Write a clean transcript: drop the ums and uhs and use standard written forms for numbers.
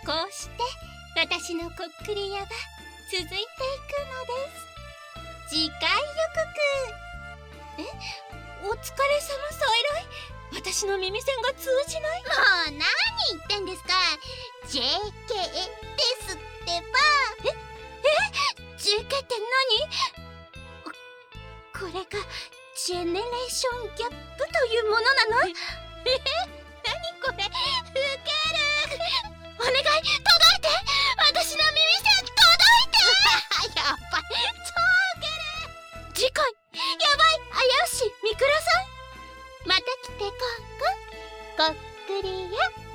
こうして私のこっくり屋は続いていくのです。次回予告。お疲れ様サイライ。私の耳栓が通じない。 もう何言ってんですか。 JK ですってば。 JK って何？これがジェネレーションギャップというものなの？ 何これ、ウケる。 お願い、届いて。私の耳栓届いて。 やっぱり超ウケる。 次回やばい、危うしみくらさん。また来てこっくりや。